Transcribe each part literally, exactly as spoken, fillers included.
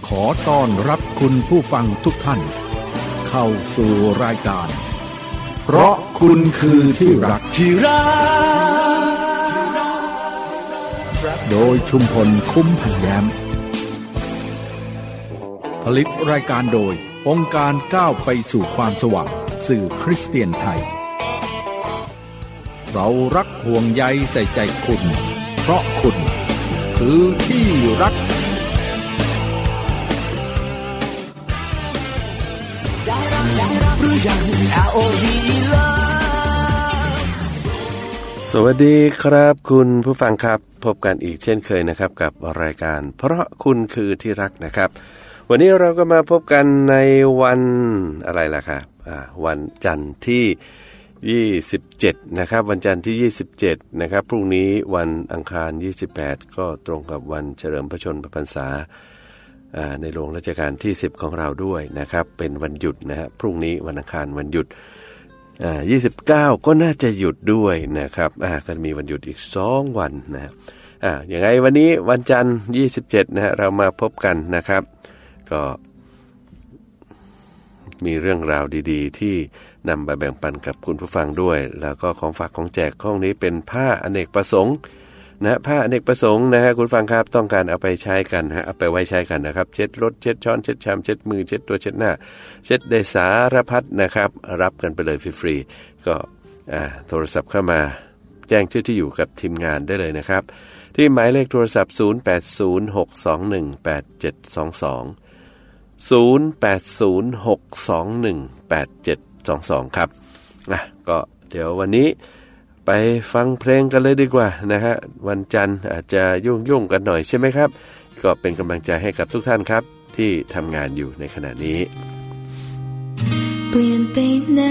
ขอต้อนรับคุณผู้ฟังทุกท่านเข้าสู่รายการเพราะคุณคือที่รักที่รักโดยชุมพลคุ้มพันแย้มผลิตรายการโดยองค์การก้าวไปสู่ความสว่างสื่อคริสเตียนไทยเรารักห่วงใยใส่ใจคุณเพราะคุณคือที่รักสวัสดีครับคุณผู้ฟังครับพบกันอีกเช่นเคยนะครับกับรายการเพราะคุณคือที่รักนะครับวันนี้เราก็มาพบกันในวันอะไรล่ะครับอ่าวันจันทร์ที่ยี่สิบเจ็ดนะครับวันจันทร์ที่ยี่สิบเจ็ดนะครับพรุ่งนี้วันอังคารยี่สิบแปดก็ตรงกับวันเฉลิมพระชนมพรรษาในหลวงรัชกาลที่สิบของเราด้วยนะครับเป็นวันหยุดนะฮะพรุ่งนี้วันอังคารวันหยุดอ่ายี่สิบเก้าก็น่าจะหยุดด้วยนะครับอ่าก็มีวันหยุดอีกสองวันนะอ่าอย่างไรวันนี้วันจันทร์ยี่สิบเจ็ดนะฮะเรามาพบกันนะครับก็มีเรื่องราวดีๆที่นำมาแบ่งปันกับคุณผู้ฟังด้วยแล้วก็ของฝากของแจกห้องนี้เป็นผ้าอเนกประสงค์นะผ้าอเนกประสงค์นะฮะคุณฟังครับต้องการเอาไปใช้กันฮะเอาไปไว้ใช้กันนะครับเช็ดรถเช็ดช้อนเช็ดชามเช็ดมือเช็ดตัวเช็ดหน้าเช็ดได้สารพัดนะครับรับกันไปเลยฟรีๆก็อ่าโทรศัพท์เข้ามาแจ้งชื่อที่อยู่กับทีมงานได้เลยนะครับที่หมายเลขโทรศัพท์ศูนย์ แปด ศูนย์ หก สอง หนึ่ง แปด เจ็ด สอง สอง ศูนย์ แปด ศูนย์ หก สอง หนึ่ง แปด เจ็ด สอง สองครับอ่ะก็เดี๋ยววันนี้ไปฟังเพลงกันเลยดีกว่านะฮะวันจันทร์อาจจะยุ่งๆกันหน่อยใช่ไหมครับก็เป็นกำลังใจให้กับทุกท่านครับที่ทำงานอยู่ในขณะนี้เปลี่ยนไปนะ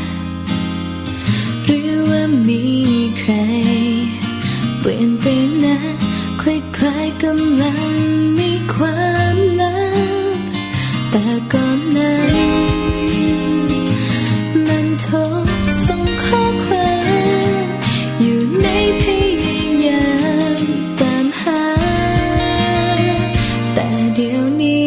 หรือว่ามีใครเปลี่ยนไปนะคล้ายๆกำลังมีความลับแต่ก่อนนั้นมันโทรส่งข้อความอยู่ในพยายามตามหาแต่เดี๋ยวนี้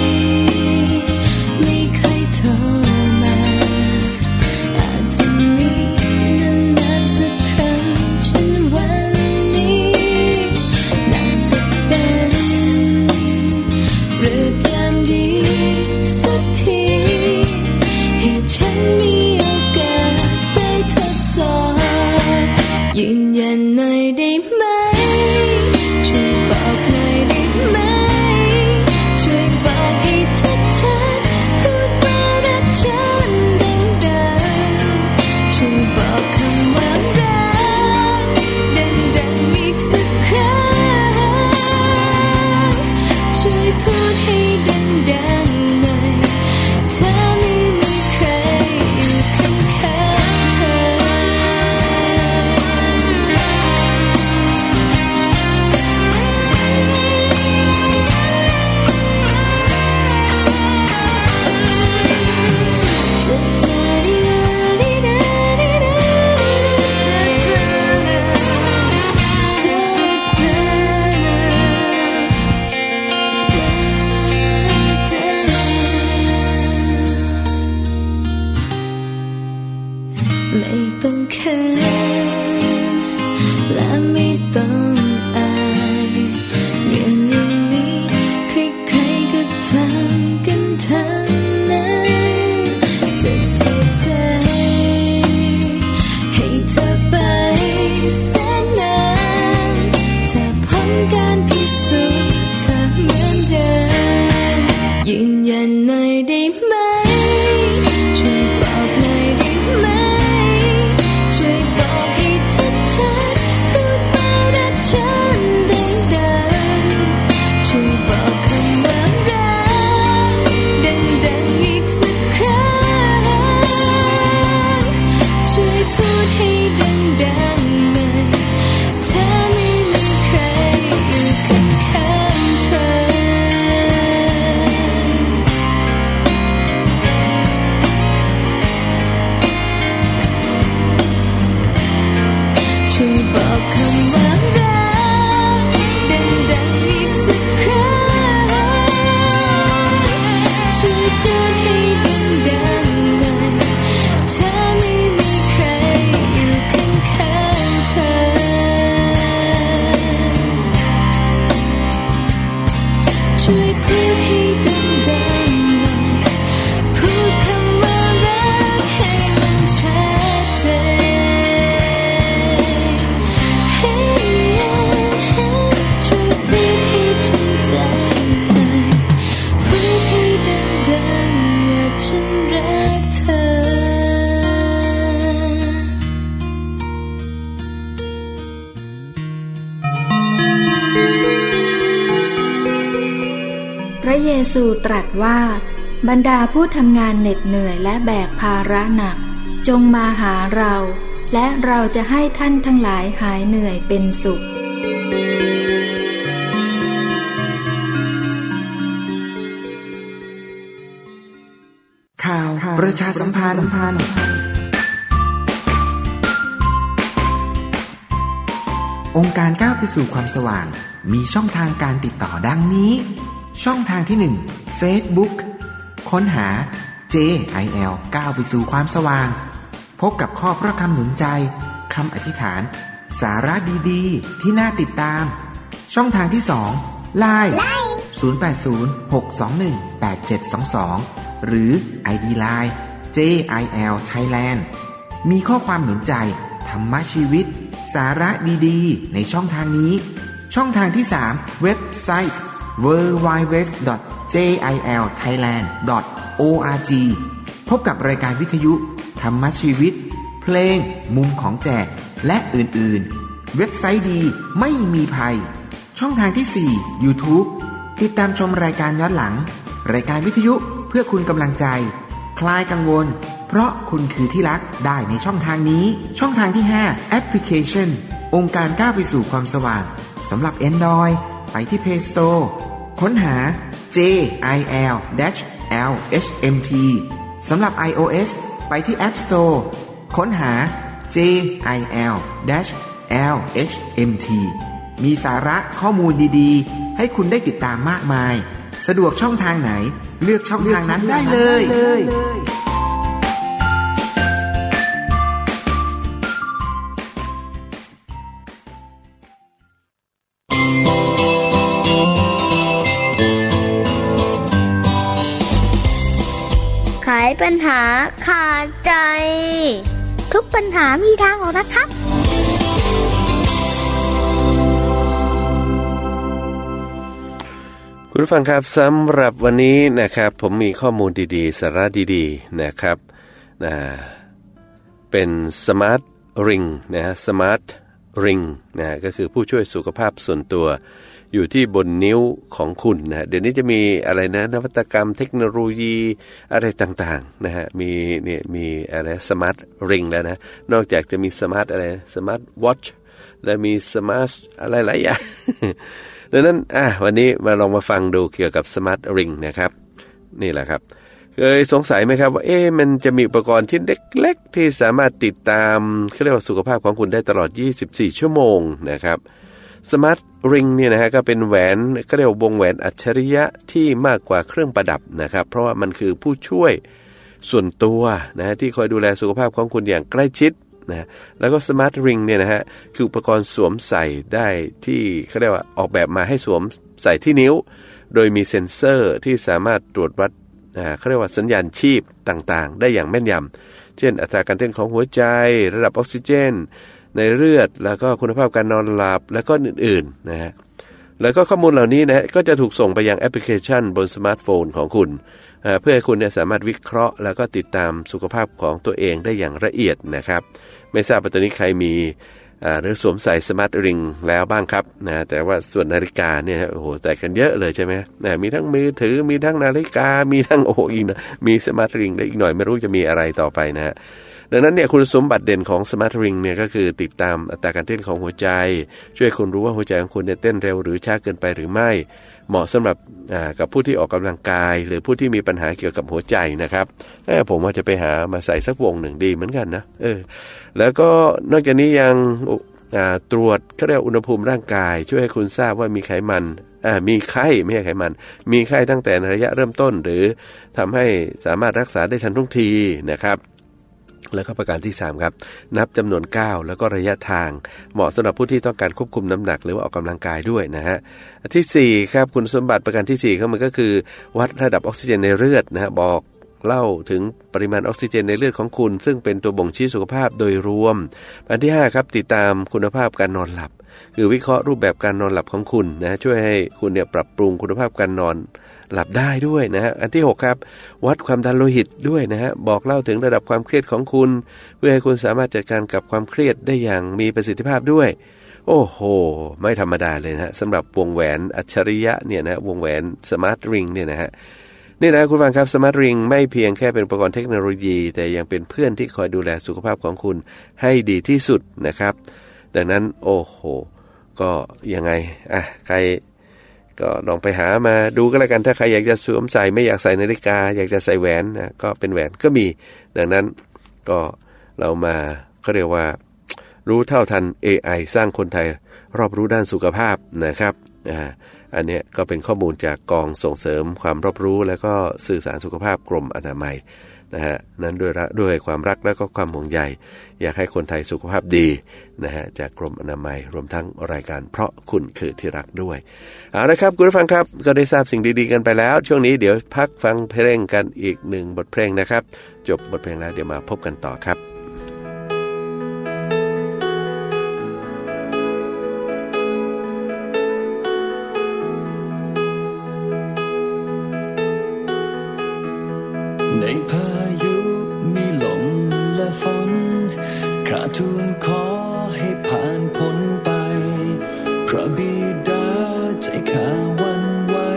ไม่เคยโทรมาอาจจะมีนานๆสักครั้งเช่นวันนี้น่าจะเป็นเรื่องยามดีสักทีให้ฉันมีโอกาสได้ทดสอบยืนยันหน่อยได้ไหมช่วยบอกหน่อยได้ไหมช่วยบอกให้ชัดๆพูดว่ารักฉันดังๆช่วยบอกคำว่ารักดังๆอีกสักครั้งช่วยพูดให้ดังๆหน่อยถ้าไม่มีใครอยู่ข้างๆเธอไม่ต้องเขินและไม่ต้องอายเรื่องอย่างนี้ใครๆก็ทำกันทั้งนั้นจะเทใจให้เธอไปแสนนานถ้าพ้นการพิสูจน์เธอเหมือนเดิมยืนยันหน่อยได้ไหมช่วยบอกหน่อยได้ไหมช่วยบอกให้ชัดๆพูดว่ารักฉันดังๆช่วยบอกคำว่ารักดังๆอีกสักครั้งช่วยพูดให้ดังๆหน่อยถ้าไม่มีใครอยู่ข้างๆเธอซูตรัสว่าบรรดาผู้ทำงานเหน็ดเหนื่อยและแบกภาระหนักจงมาหาเราและเราจะให้ท่านทั้งหลายหายเหนื่อยเป็นสุขข่าวประชาสัมพันธ์องค์การก้าวไปสู่ความสว่างมีช่องทางการติดต่อดังนี้ช่องทางที่หนึ่ง Facebook ค้นหา เจ ไอ แอล ก้าวไปสู่ความสว่างพบกับข้อพระคำหนุนใจคำอธิษฐานสาระดีๆที่น่าติดตามช่องทางที่สอง ไลน์ ศูนย์ แปด ศูนย์ หก สอง หนึ่ง แปด เจ็ด สอง สองหรือ ไอ ดี ไลน์ เจ ไอ แอล Thailand มีข้อความหนุนใจธรรมะชีวิตสาระดีๆในช่องทางนี้ช่องทางที่สามเว็บไซต์ ดับเบิลยู ดับเบิลยู ดับเบิลยู ดอท เจ ไอ แอล ไทยแลนด์ ดอท โอ อาร์ จี พบกับรายการวิทยุธรรมะชีวิตเพลงมุมของแจกและอื่นๆเว็บไซต์ดีไม่มีภัยช่องทางที่สี่ YouTube ติดตามชมรายการย้อนหลังรายการวิทยุเพื่อคุณกำลังใจคลายกังวลเพราะคุณคือที่รักได้ในช่องทางนี้ช่องทางที่ห้าแอปพลิเคชันองค์การก้าวไปสู่ความสว่างสำหรับ Android ไปที่ Play Store ค้นหา เจ ไอ แอล แอล เอช เอ็ม ที สำหรับ iOS ไปที่ App Store ค้นหา เจ ไอ แอล แอล เอช เอ็ม ที มีสาระข้อมูลดีๆให้คุณได้ติดตามมากมายสะดวกช่องทางไหนเลือกช่องทางนั้นได้เลยไขปัญหาขาดใจทุกปัญหามีทางออกนะครับคุณผู้ฟังครับสำหรับวันนี้นะครับผมมีข้อมูลดีๆสาระดีๆนะครับนะเป็นสมาร์ทริงนะฮะสมาร์ทริงนะก็คือผู้ช่วยสุขภาพส่วนตัวอยู่ที่บนนิ้วของคุณนะเดี๋ยวนี้จะมีอะไรนะนวัตกรรมเทคโนโลยีอะไรต่างๆนะฮะมีเนี่ยมีอะไรสมาร์ทริงแล้วนะนอกจากจะมีสมาร์ทอะไรสมาร์ทวอทช์และมีสมาร์ทอะไรหลายอย่างดังนั้นอ่ะวันนี้มาลองมาฟังดูเกี่ยวกับสมาร์ทริงนะครับนี่แหละครับเคยสงสัยไหมครับว่าเอ๊ะมันจะมีอุปกรณ์ที่เล็กๆที่สามารถติดตามเขาเรียกว่าสุขภาพของคุณได้ตลอดยี่สิบสี่ชั่วโมงนะครับสมาร์ทริงเนี่ยนะฮะก็เป็นแหวนก็เรียกว่าวงแหวนอัจฉริยะที่มากกว่าเครื่องประดับนะครับเพราะว่ามันคือผู้ช่วยส่วนตัวนะฮะที่คอยดูแลสุขภาพของคุณอย่างใกล้ชิดนะแล้วก็สมาร์ทริงเนี่ยนะฮะคืออุปกรณ์สวมใส่ได้ที่เขาเรียกว่าออกแบบมาให้สวมใส่ที่นิ้วโดยมีเซ็นเซอร์ที่สามารถตรวจวัดเขาเรียกว่าสัญญาณชีพต่างๆได้อย่างแม่นยำเช่นอัตราการเต้นของหัวใจระดับออกซิเจนในเลือดแล้วก็คุณภาพการนอนหลับแล้วก็อื่นๆนะฮะแล้วก็ข้อมูลเหล่านี้นะก็จะถูกส่งไปยังแอปพลิเคชันบนสมาร์ทโฟนของคุณเพื่อให้คุณเนี่ยสามารถวิเคราะห์แล้วก็ติดตามสุขภาพของตัวเองได้อย่างละเอียดนะครับไม่ทราบว่าตอนนี้ใครมีหรือสวมใส่สมาร์ทริงแล้วบ้างครับนะแต่ว่าส่วนนาฬิกาเนี่ยโอ้โหแต่กันเยอะเลยใช่ไหมนะมีทั้งมือถือมีทั้งนาฬิกามีทั้งโอ้โหอีกนะมีสมาร์ทริงได้อีกหน่อยไม่รู้จะมีอะไรต่อไปนะฮะดังนั้นเนี่ยคุณสมบัติเด่นของสมาร์ทริงเนี่ยก็คือติดตามอัตราการเต้นของหัวใจช่วยคุณรู้ว่าหัวใจของคุณเนี่ยเต้นเร็วหรือช้าเกินไปหรือไม่เหมาะสำหรับกับผู้ที่ออกกำลังกายหรือผู้ที่มีปัญหาเกี่ยวกับหัวใจนะครับผมว่าจะไปหามาใส่สักวงหนึ่งดีเหมือนกันนะเออแล้วก็นอกจากนี้ยังตรวจเขาเรียกอุณหภูมิร่างกายช่วยให้คุณทราบว่ามีไขมันมีไข้ไม่ใช่ไขมันมีไข้ตั้งแต่ในระยะเริ่มต้นหรือทำให้สามารถรักษาได้ทันท่วงทีนะครับแล้วก็ประการที่สามครับนับจำนวนก้าวแล้วก็ระยะทางเหมาะสำหรับผู้ที่ต้องการควบคุมน้ำหนักหรือว่าออกกำลังกายด้วยนะฮะที่สี่ครับคุณสมบัติประการที่สี่ครับมันก็คือวัดระดับออกซิเจนในเลือดนะฮะบอกเล่าถึงปริมาณออกซิเจนในเลือดของคุณซึ่งเป็นตัวบ่งชี้สุขภาพโดยรวมอันที่ห้าครับติดตามคุณภาพการนอนหลับคือวิเคราะห์รูปแบบการนอนหลับของคุณนะช่วยให้คุณเนี่ยปรับปรุงคุณภาพการนอนหลับได้ด้วยนะฮะอันที่หกครับวัดความดันโลหิตด้วยนะฮะบอกเล่าถึงระดับความเครียดของคุณเพื่อให้คุณสามารถจัดการกับความเครียดได้อย่างมีประสิทธิภาพด้วยโอ้โหไม่ธรรมดาเลยนะสำหรับวงแหวนอัจฉริยะเนี่ยนะวงแหวนสมาร์ทริงเนี่ยนะฮะนี่นะคุณฟังครับสมาร์ทริงไม่เพียงแค่เป็นอุปกรณ์เทคโนโลยีแต่ยังเป็นเพื่อนที่คอยดูแลสุขภาพของคุณให้ดีที่สุดนะครับดังนั้นโอ้โหก็ยังไงอ่ะใครก็ลองไปหามาดูก็แล้วกันถ้าใครอยากจะสวมใส่ไม่อยากใส่นาฬิกาอยากจะใส่แหวนนะก็เป็นแหวนก็มีดังนั้นก็เรามาเขาเรียกว่ารู้เท่าทัน เอ ไอ สร้างคนไทยรอบรู้ด้านสุขภาพนะครับอ่าอันนี้ก็เป็นข้อมูลจากกองส่งเสริมความรอบรู้และก็สื่อสารสุขภาพกรมอนามัยนะฮะนั้นด้วยด้วยความรักและก็ความห่วงใยอยากให้คนไทยสุขภาพดีนะฮะจากกรมอนามัยรวมทั้งรายการเพราะคุณคือที่รักด้วยเอาละครับคุณผู้ฟังครับก็ได้ทราบสิ่งดีๆกันไปแล้วช่วงนี้เดี๋ยวพักฟังเพลงกันอีกหนึ่งบทเพลงนะครับจบบทเพลงแล้วเดี๋ยวมาพบกันต่อครับในพายุมีลมและฝนข้าทูลขอให้ผ่านพ้นไปพระบิดาใจข้าหวั่นไหว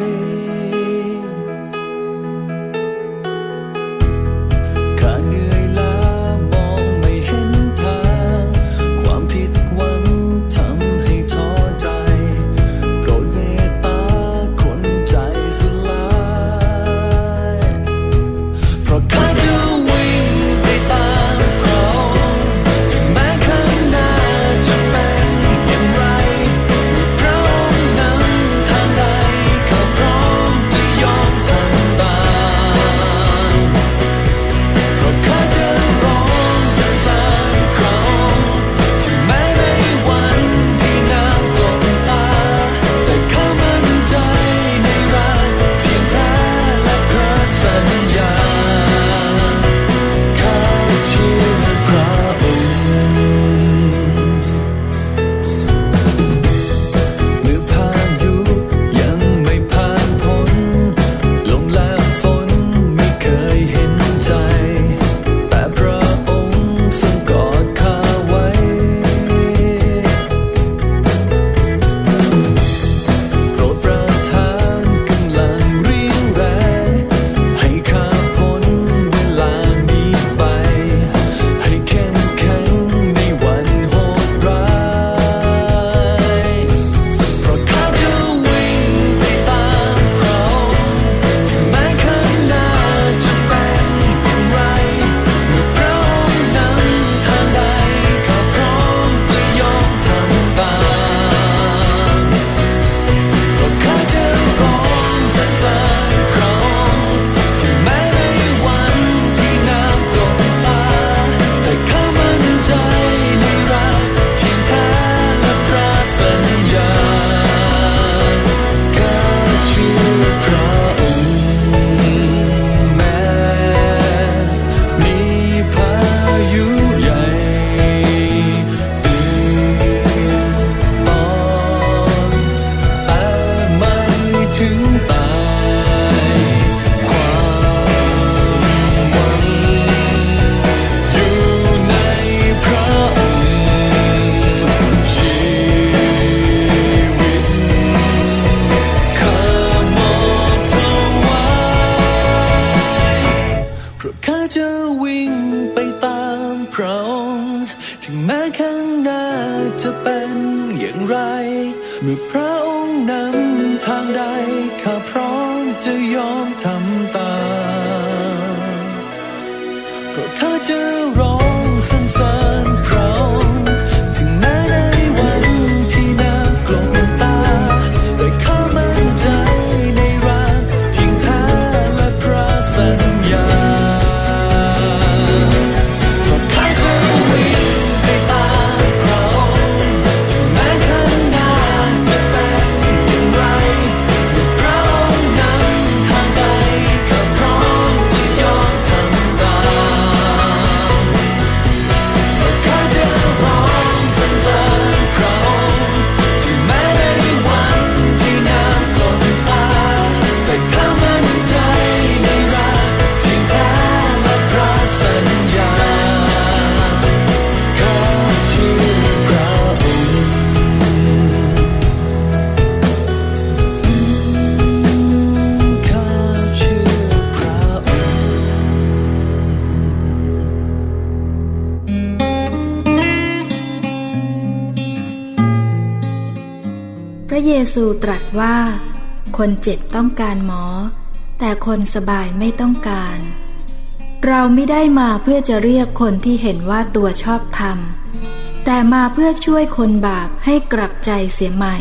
ข้าเหนื่อยล้ามองไม่เห็นทางความผิดหวังทำให้ท้อใจโปรดเมตตาคนใจสลายเพราะข้าจะวิ่งไปตามพระองค์ถึงแม้ข้างหน้าจะเป็นอย่างไรพระองค์นำทางใดข้าพร้อมจะยอมทำตามเพราะข้าจะร้องสรรเสริญพระองค์ถึงแม้ในวันที่น้ำกลมตาแต่ข้ามั่นใจในรักเที่ยงแท้และพระสัญญาข้าเชื่อพระองค์เมื่อพายุยังไม่ผ่านพ้นลมและฝนไม่เคยเห็นใจแต่พระองค์ทรงกอดข้าไว้โปรดประทานกำลังเรี่ยวแรงให้ข้าพ้นเวลานี้ไปให้เข้มแข็งในวันโหดร้ายเพราะข้าจะวิ่งไปตามพระองค์ถึงแม้ข้างหน้าจะเป็นอย่างไรเมื่อพระองค์นำทางใดข้าพร้อมจะยอมทำตามเพราะข้าจะร้องสรรเสริญพระองค์ถึงแม้ในวันที่น้ำกลมตาแต่ข้ามั่นใจในรักเที่ยงแท้และพระสัญญาข้าเชื่อพระองค์แม้มีพายุใหญ่ตื่นตอนแต่ไม่ถึงตายความหวังอยู่ในพระองค์ชีวิตข้ามอบถวายเพราะข้าจะวิ่งไปตามพระองค์ถึงแม้ข้างหน้าจะเป็นอย่างไรเมื่อพระองค์นำทางใดข้าพร้อมจะยอมทำตามเพราะข้าจะร้องสรรเสริญพระองค์ถึงแม้ในวันที่น้ำกลมตาแต่ข้ามั่นใจในรักเที่ยงแท้และพระสัญญาเพราะข้าจะวิ่งไปตามพระองค์ถึงแม้ข้างหน้าจะเป็นอย่างไรเมื่อพระองค์นำทางใดข้าพร้อซูตรัสว่าคนเจ็บต้องการหมอแต่คนสบายไม่ต้องการเราไม่ได้มาเพื่อจะเรียกคนที่เห็นว่าตัวชอบธรรมแต่มาเพื่อช่วยคนบาปให้กลับใจเสียใหม่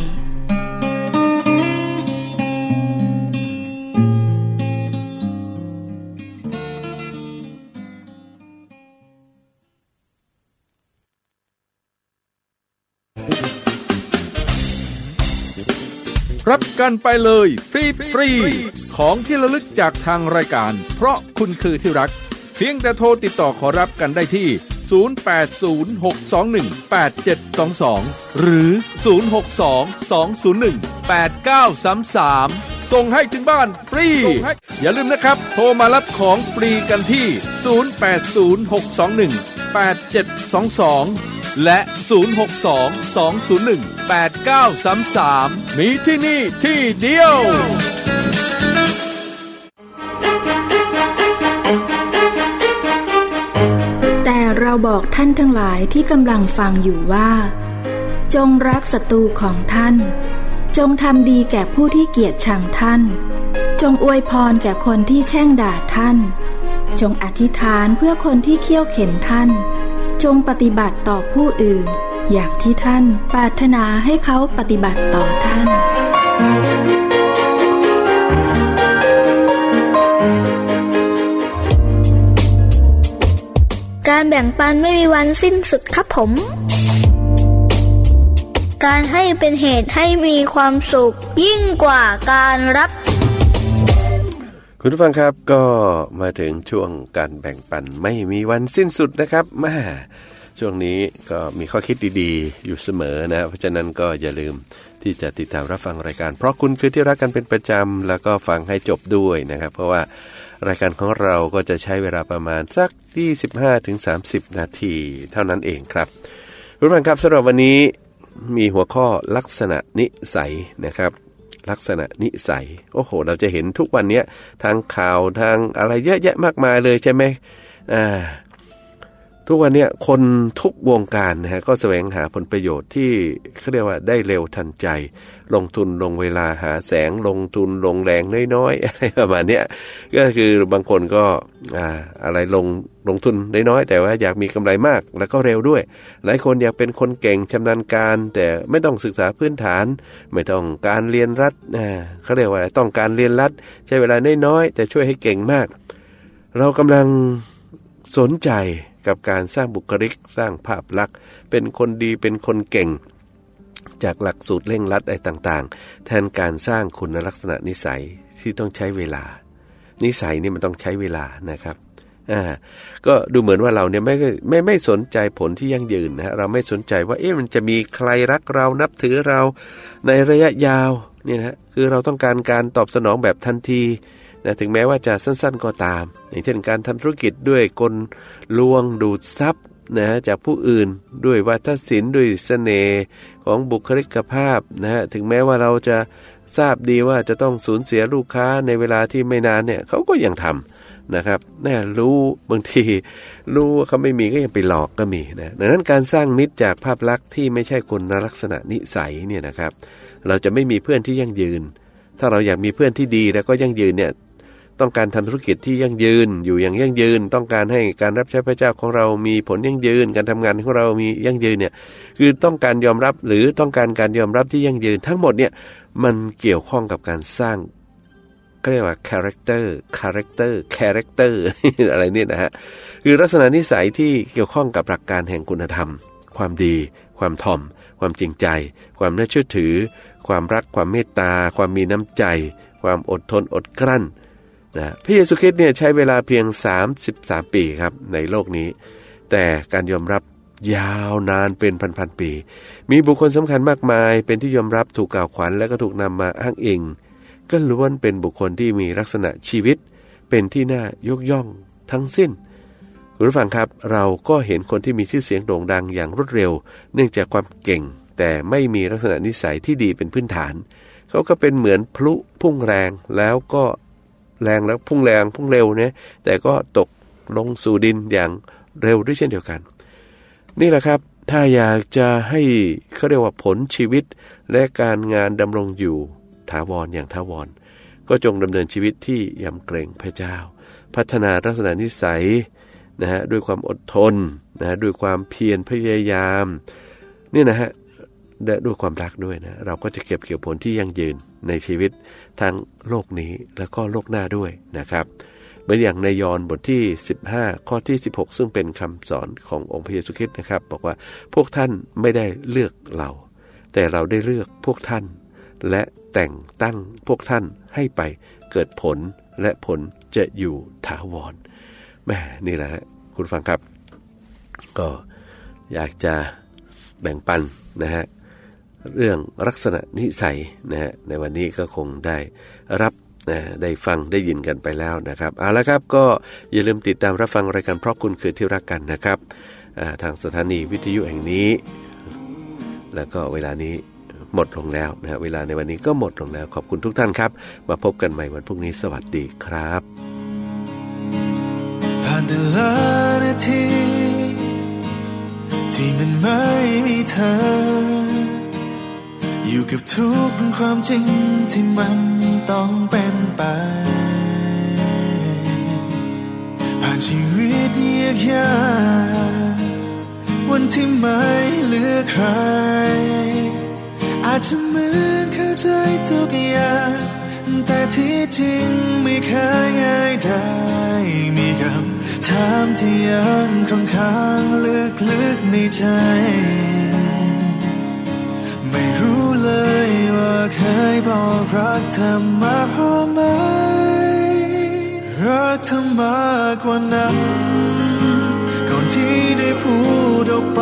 รับกันไปเลยฟรีฟรีของที่ระลึกจากทางรายการเพราะคุณคือที่รักเพียงแต่โทรติดต่อขอรับกันได้ที่ศูนย์ แปด ศูนย์ หก สอง หนึ่ง แปด เจ็ด สอง สองหรือศูนย์ หก สอง สอง ศูนย์ หนึ่ง แปด เก้า สาม สามส่งให้ถึงบ้านฟรีอย่าลืมนะครับโทรมารับของฟรีกันที่ศูนย์ แปด ศูนย์ หก สอง หนึ่ง แปด เจ็ด สอง สองและศูนย์ หก สอง สอง ศูนย์ หนึ่ง แปด เก้า สาม สามมีที่นี่ที่เดียวแต่เราบอกท่านทั้งหลายที่กำลังฟังอยู่ว่าจงรักศัตรูของท่านจงทำดีแก่ผู้ที่เกลียดชังท่านจงอวยพรแก่คนที่แช่งด่าท่านจงอธิษฐานเพื่อคนที่เคี่ยวเข็นท่านจงปฏิบัติต่อผู้อื่นอย่างที่ท่านปรารถนาให้เขาปฏิบัติต่อท่านการแบ่งปันไม่มีวันสิ้นสุดครับผมการให้เป็นเหตุให้มีความสุขยิ่งกว่าการรับคุณผู้ฟังครับก็มาถึงช่วงการแบ่งปันไม่มีวันสิ้นสุดนะครับแม่ช่วงนี้ก็มีข้อคิดดีๆอยู่เสมอนะเพราะฉะนั้นก็อย่าลืมที่จะติดตามรับฟังรายการเพราะคุณคือที่รักกันเป็นประจำแล้วก็ฟังให้จบด้วยนะครับเพราะว่ารายการของเราก็จะใช้เวลาประมาณสัก ยี่สิบห้าถึงสามสิบ นาทีเท่านั้นเองครับคุณผู้ฟังครับสำหรับวันนี้มีหัวข้อลักษณะนิสัยนะครับลักษณะนิสัยโอ้โหเราจะเห็นทุกวันนี้ทางข่าวทางอะไรเยอะแยะมากมายเลยใช่ไหมอ่าทุกวันนี้คนทุกวงการนะฮะก็แสวงหาผลประโยชน์ที่เขาเรียกว่าได้เร็วทันใจลงทุนลงเวลาหาแสงลงทุนลงแรงน้อยๆอะไรประมาณนี้ก็คือบางคนก็อ่าอะไรลงลงทุนน้อยๆแต่ว่าอยากมีกำไรมากแล้วก็เร็วด้วยหลายคนอยากเป็นคนเก่งชำนาญการแต่ไม่ต้องศึกษาพื้นฐานไม่ต้องการเรียนรัดอ่าเขาเรียกว่าต้องการเรียนรัดใช้เวลาน้อยๆแต่ช่วยให้เก่งมากเรากำลังสนใจกับการสร้างบุคลิกสร้างภาพลักษณ์เป็นคนดีเป็นคนเก่งจากหลักสูตรเร่งรัดอะไรต่างๆแทนการสร้างคุณลักษณะนิสัยที่ต้องใช้เวลานิสัยนี่มันต้องใช้เวลานะครับอ่าก็ดูเหมือนว่าเราเนี่ยไม่ไม่ไม่สนใจผลที่ยั่งยืนนะฮะเราไม่สนใจว่าเอ๊ะมันจะมีใครรักเรานับถือเราในระยะยาวเนี่ยนะคือเราต้องการการตอบสนองแบบทันทีนะถึงแม้ว่าจะสั้นๆก็ตามอย่างเช่นการทำธุรกิจด้วยกลลวงดูดทรัพย์นะจากผู้อื่นด้วยวาทศิลป์ด้วยเสน่ห์ของบุคลิกภาพนะฮะถึงแม้ว่าเราจะทราบดีว่าจะต้องสูญเสียลูกค้าในเวลาที่ไม่นานเนี่ยเขาก็ยังทำนะครับแน่รู้บางทีรู้ว่าเขาไม่มีก็ยังไปหลอกก็มีนะดังนั้นการสร้างมิตรจากภาพลักษณ์ที่ไม่ใช่คุณลักษณะนิสัยเนี่ยนะครับเราจะไม่มีเพื่อนที่ยั่งยืนถ้าเราอยากมีเพื่อนที่ดีแล้วก็ยั่งยืนเนี่ยต้องการทำธุรกิจที่ยั่งยืนอยู่อย่างยั่งยืนต้องการให้การรับใช้พระเจ้าของเรามีผลยั่งยืนการทำงานของเรามียั่งยืนเนี่ยคือต้องการยอมรับหรือต้องการการยอมรับที่ยั่งยืนทั้งหมดเนี่ยมันเกี่ยวข้องกับการสร้างเรียกว่า character character character อะไรเนี่ยนะฮะคือลักษณะนิสัยที่เกี่ยวข้องกับหลักการแห่งคุณธรรมความดีความถ่อมความจริงใจความน่าเชื่อถือความรักความเมตตาความมีน้ำใจความอดทนอดกลั้นนะพระเยซูคริสต์เนี่ยใช้เวลาเพียงสามสิบสามปีครับในโลกนี้แต่การยอมรับยาวนานเป็นพันๆปีมีบุคคลสำคัญมากมายเป็นที่ยอมรับถูกกล่าวขวัญและก็ถูกนำมาอ้างอิงก็ล้วนเป็นบุคคลที่มีลักษณะชีวิตเป็นที่น่ายกย่องทั้งสิ้นคุณผู้ฟังครับเราก็เห็นคนที่มีชื่อเสียงโด่งดังอย่างรวดเร็วเนื่องจากความเก่งแต่ไม่มีลักษณะนิสัยที่ดีเป็นพื้นฐานเขาก็เป็นเหมือนพลุพุ่งแรงแล้วก็แรงแล้วพุ่งแรงพุ่งเร็วเนี่ยแต่ก็ตกลงสู่ดินอย่างเร็วด้วยเช่นเดียวกันนี่แหละครับถ้าอยากจะให้เขาเรียกว่าผลชีวิตและการงานดำรงอยู่ถาวรอย่างถาวรก็จงดำเนินชีวิตที่ยำเกรงพระเจ้าพัฒนาลักษณะนิสัยนะฮะด้วยความอดทนนะด้วยความเพียรพยายามนี่นะฮะและด้วยความรักด้วยนะเราก็จะเก็บเกี่ยวผลที่ยั่งยืนในชีวิตทั้งโลกนี้แล้วก็โลกหน้าด้วยนะครับเหมือนอย่างในยอห์นบทที่สิบห้าข้อที่สิบหกซึ่งเป็นคำสอนขององค์พระเยซูคริสต์นะครับบอกว่าพวกท่านไม่ได้เลือกเราแต่เราได้เลือกพวกท่านและแต่งตั้งพวกท่านให้ไปเกิดผลและผลจะอยู่ถาวรแม่นี่แหละคุณฟังครับก็อยากจะแบ่งปันนะฮะเรื่องลักษณะนิสัยนะฮะในวันนี้ก็คงได้รับนะได้ฟังได้ยินกันไปแล้วนะครับเอาละครับก็อย่าลืมติดตามรับฟังรายการเพราะคุณคือที่รักกันนะครับทางสถานีวิทยุแห่งนี้แล้วก็เวลานี้หมดลงแล้วนะฮะเวลาในวันนี้ก็หมดลงแล้วขอบคุณทุกท่านครับมาพบกันใหม่วันพรุ่งนี้สวัสดีครับผ่านแต่ละนาทีที่มันไม่มีเธออยู่กับทุกความจริงที่มันต้องเป็นไปผ่านชีวิตยากยากวันที่ไม่เหลือใครอาจจะเหมือนเข้าใจทุกอย่างแต่ที่จริงไม่เคยง่ายได้มีคำถามที่ยังคงค้างลึกๆในใจไม่รู้เลยว่าเคยบอกรักเธอมาพอไหมรักเธอมากกว่านั้นก่อนที่ได้พูดออกไป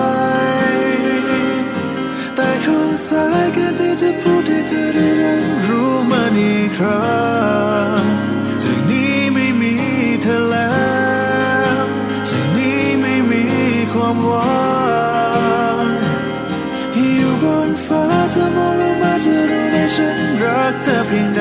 แต่คงสายเกินที่จะพูดให้เธอได้รู้มันอีกครั้งจากนี้ไม่มีเธอแล้วจากนี้ไม่มีความหวังอยู่บนฟ้าเธอมองลงมาจะรู้ไหมฉันรักเธอเพียงใด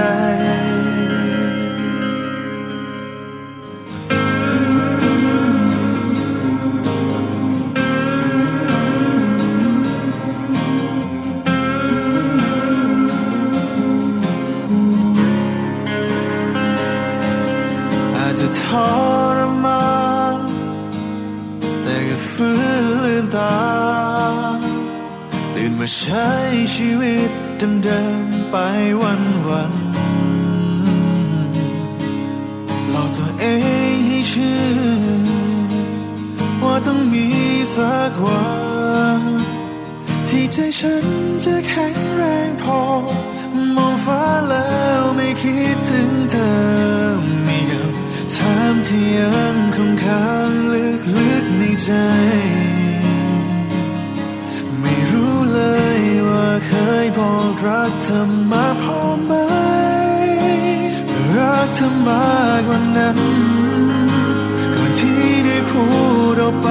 ทรมานแต่ก็ฟื้นลืมตาตื่นมาใช้ชีวิตเดิมๆไปวันๆหลอกตัวเองให้เชื่อว่าต้องมีสักวันที่ใจฉันจะแข็งแรงพอมองฟ้าแล้วไม่คิดถึงเธอมีกับถามที่ยังคงค้างลึกๆในใจไม่รู้เลยว่าเคยบอกรักเธอมาพอไหมรักเธอมากกว่านั้นก่อนที่ได้พูดออกไป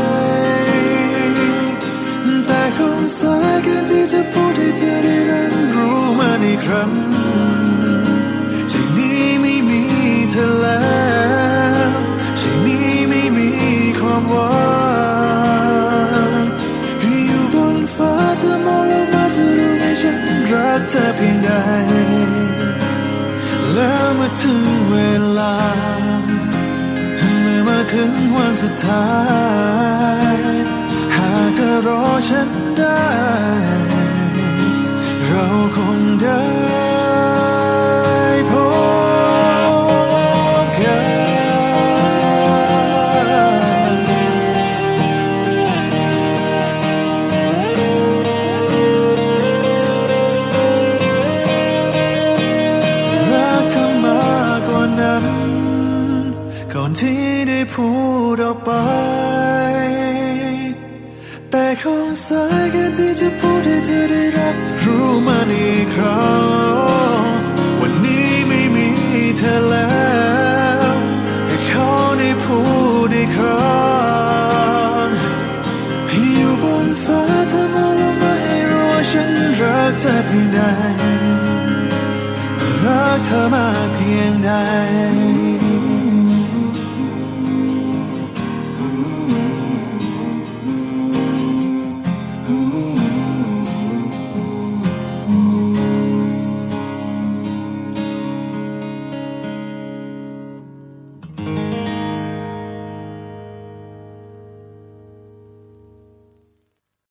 แต่คงสายเกินที่จะพูดให้เธอได้รู้มันอีกครั้งจากนี้ไม่มีเธอแล้วจากนี้ไม่มีความหวังอยู่บนฟ้าเธอมองลงมาจะรู้ไหมฉันรักเธอเพียงใดแล้วมาถึงเวลาเมื่อมาถึงวันสุดท้ายหากเธอรอฉันได้เราคงได้พบกันรักเธอมากกว่านั้นก่อนที่ได้พูดออกไปแต่คงสายเกินที่จะพูดให้เธอได้รับรู้มันอีกครั้งวันนี้ไม่มีเธอแล้วให้เขาได้พูดอีกครั้งอยู่บนฟ้าเธอมาลงมาให้รู้ว่าฉันรักเธอเพียงใดรักเธอมากเพียงใด